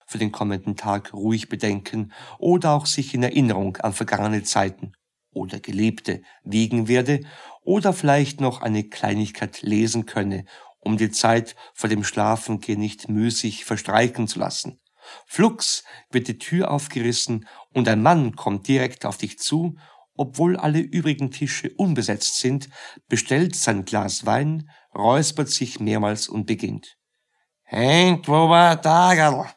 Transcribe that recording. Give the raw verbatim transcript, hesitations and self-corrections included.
für den kommenden Tag ruhig bedenken oder auch sich in Erinnerung an vergangene Zeiten oder Gelebte wiegen werde oder vielleicht noch eine Kleinigkeit lesen könne, um die Zeit vor dem Schlafengehen nicht müßig verstreichen zu lassen. Flugs wird die Tür aufgerissen und ein Mann kommt direkt auf dich zu, obwohl alle übrigen Tische unbesetzt sind, bestellt sein Glas Wein, räuspert sich mehrmals und beginnt. Henk, wo war Tagerl?